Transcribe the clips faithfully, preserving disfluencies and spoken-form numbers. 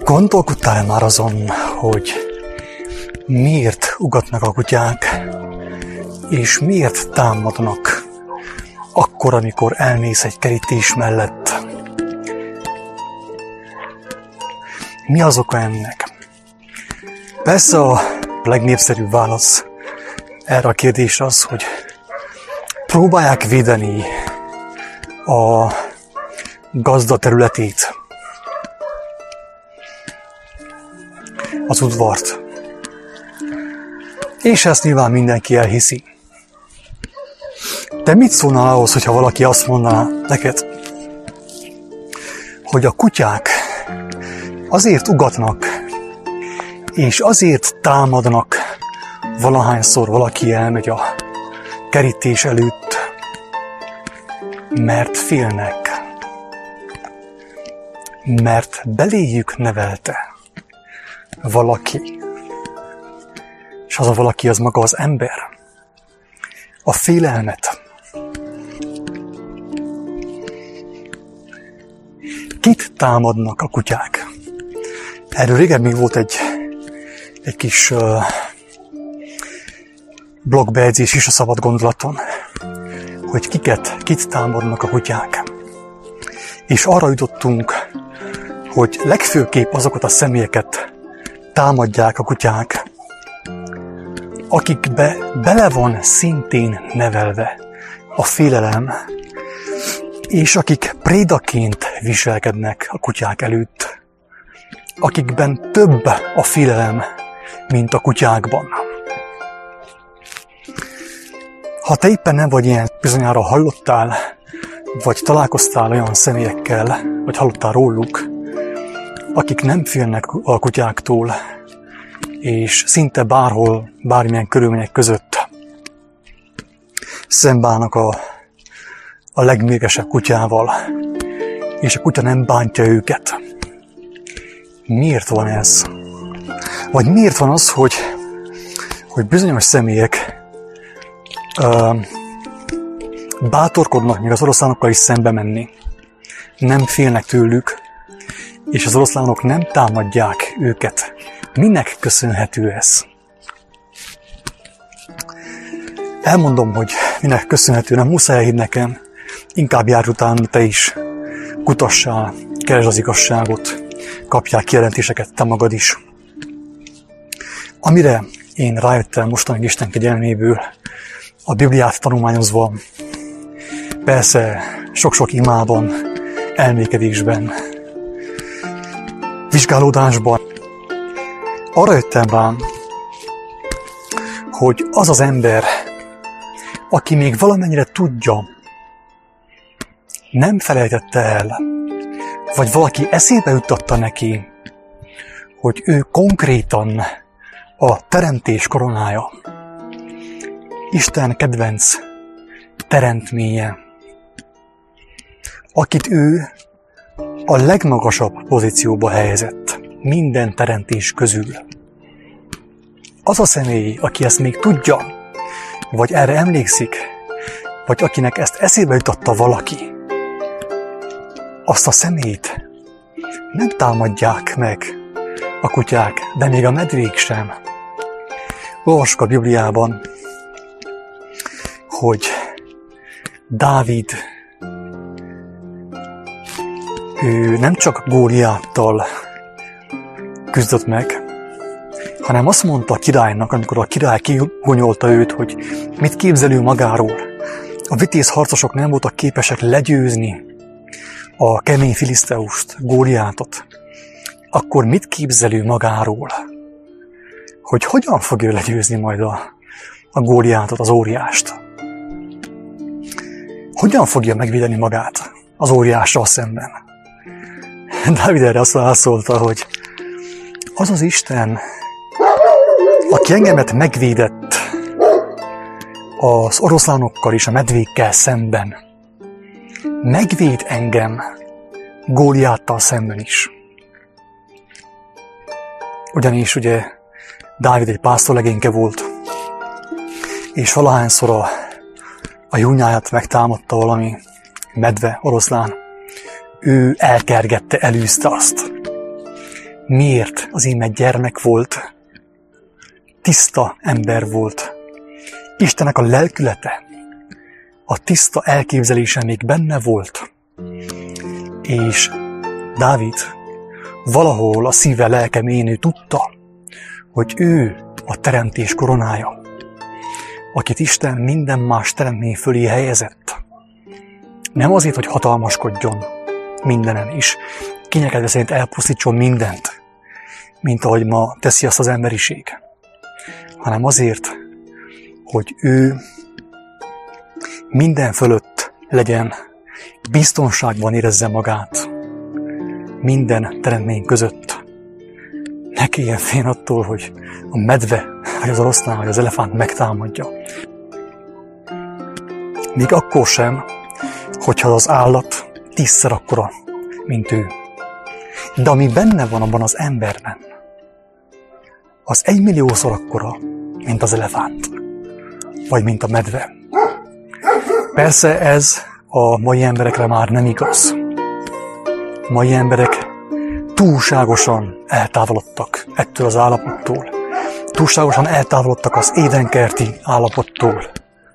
Gondolkodtál már azon, hogy miért ugatnak a kutyák, és miért támadnak akkor, amikor elmész egy kerítés mellett? Mi az oka ennek? Persze a legnépszerűbb válasz erre a kérdésre az, hogy próbálják védeni a gazda területét, az udvart. És ezt nyilván mindenki elhiszi. De mit szólnál ahhoz, hogyha valaki azt mondaná neked, hogy a kutyák azért ugatnak, és azért támadnak valahányszor valaki elmegy a kerítés előtt, mert félnek, mert beléjük nevelte valaki, és az a valaki az maga az ember, a félelmet. Kit támadnak a kutyák? Erről régen még volt egy, egy kis uh, blogbejegyzés is a Szabad Gondolaton, hogy kiket, kit támadnak a kutyák. És arra jutottunk, hogy legfőképp azokat a személyeket támadják a kutyák, akikbe bele van szintén nevelve a félelem, és akik prédaként viselkednek a kutyák előtt, akikben több a félelem, mint a kutyákban. Ha te éppen nem vagy ilyen, bizonyára hallottál, vagy találkoztál olyan személyekkel, vagy hallottál róluk, akik nem félnek a kutyáktól, és szinte bárhol, bármilyen körülmények között szembeállnak a, a legmérgesebb kutyával, és a kutya nem bántja őket. Miért van ez? Vagy miért van az, hogy, hogy bizonyos személyek uh, bátorkodnak még az oroszlánokkal is szembe menni, nem félnek tőlük, és az oroszlánok nem támadják őket? Minek köszönhető ez? Elmondom, hogy minek köszönhető, nem muszáj elhívni nekem, inkább jár után te is, kutassál, keresd az igazságot, kapjál kijelentéseket te magad is. Amire én rájöttem mostanig Isten kegyelméből, a Bibliát tanulmányozva, persze sok-sok imában, elmékedésben, vizsgálódásban, arra jöttem rám, hogy az az ember, aki még valamennyire tudja, nem felejtette el, vagy valaki eszébe juttatta neki, hogy ő konkrétan a teremtés koronája, Isten kedvenc teremtménye, akit ő a legmagasabb pozícióba helyezett minden teremtés közül. Az a személy, aki ezt még tudja, vagy erre emlékszik, vagy akinek ezt eszébe jutatta valaki, azt a személyt nem támadják meg a kutyák, de még a medvék sem. Olvassuk a Bibliában, hogy Dávid, ő nem csak Góliáttal küzdött meg, hanem azt mondta a királynak, amikor a király kigonyolta őt, hogy mit képzel ő magáról. A vitéz harcosok nem voltak képesek legyőzni a kemény filiszteust, Góliátot. Akkor mit képzel ő magáról? Hogy hogyan fog ő legyőzni majd a, a Góliátot, az óriást? Hogyan fogja megvédeni magát az óriással szemben? Dávid erre azt válaszolta, hogy az az Isten, aki engemet megvédett az oroszlánokkal és a medvékkel szemben, megvéd engem Góliáttal szemben is. Ugyanis ugye Dávid egy pásztorlegényke volt, és valahányszor a, a júnyáját megtámadta valami medve, oroszlán, ő elkergette, elűzte azt. miért az íme gyermek volt, tiszta ember volt. Istennek a lelkülete, a tiszta elképzelése még benne volt. És Dávid valahol a szíve lelke mélyén ő tudta, hogy ő a teremtés koronája, akit Isten minden más teremtmény fölé helyezett. Nem azért, hogy hatalmaskodjon mindenen is, kényekedve szerint elpusztítson mindent, mint ahogy ma teszi azt az emberiség, hanem azért, hogy ő minden fölött legyen, biztonságban érezze magát minden teremtmény között. Ne kelljen félni attól, hogy a medve, vagy az oroszlán, vagy az elefánt megtámadja. Még akkor sem, hogyha az állat tízszer akkora, mint ő. De ami benne van abban az emberben, az egymilliószor akkora, mint az elefánt, vagy mint a medve. Persze ez a mai emberekre már nem igaz. A mai emberek túlságosan eltávolodtak ettől az állapottól. Túlságosan eltávolodtak az édenkerti állapottól.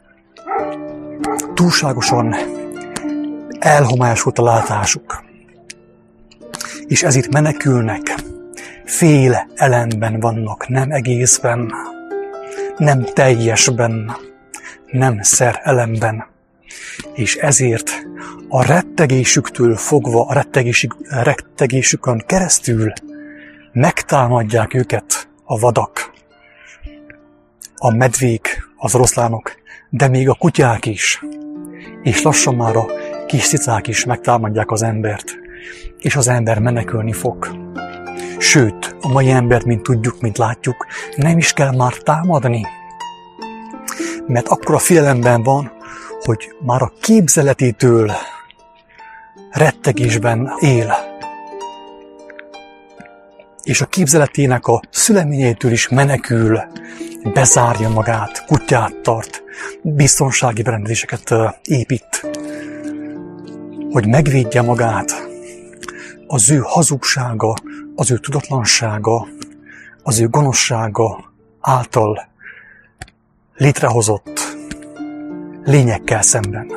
Túlságosan elhomályosult a látásuk. És ezért menekülnek. Fél elemben vannak, nem egészben, nem teljesben, nem szer elemben. És ezért a rettegésüktől fogva, a rettegésük, rettegésükön keresztül megtámadják őket a vadak, a medvék, az oroszlánok, de még a kutyák is, és lassan már a kis cicák is megtámadják az embert, és az ember menekülni fog. Sőt, a mai embert, mint tudjuk, mint látjuk, nem is kell már támadni, mert akkora félelemben van, hogy már a képzeletétől rettegésben él. És a képzeletének a szüleményétől is menekül, bezárja magát, kutyát tart, biztonsági berendezéseket épít, hogy megvédje magát. Az ő hazugsága, az ő tudatlansága, az ő gonoszsága által létrehozott lényekkel szemben.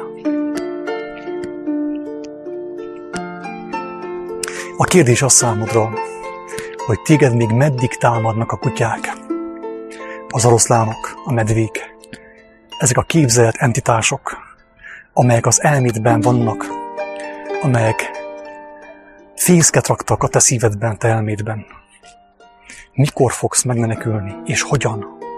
A kérdés az számodra, hogy téged még meddig támadnak a kutyák, az oroszlánok, a medvék, ezek a képzelt entitások, amelyek az elmédben vannak, amelyek fészket raktak a te szívedben, te elmédben. Mikor fogsz megmenekülni, és hogyan?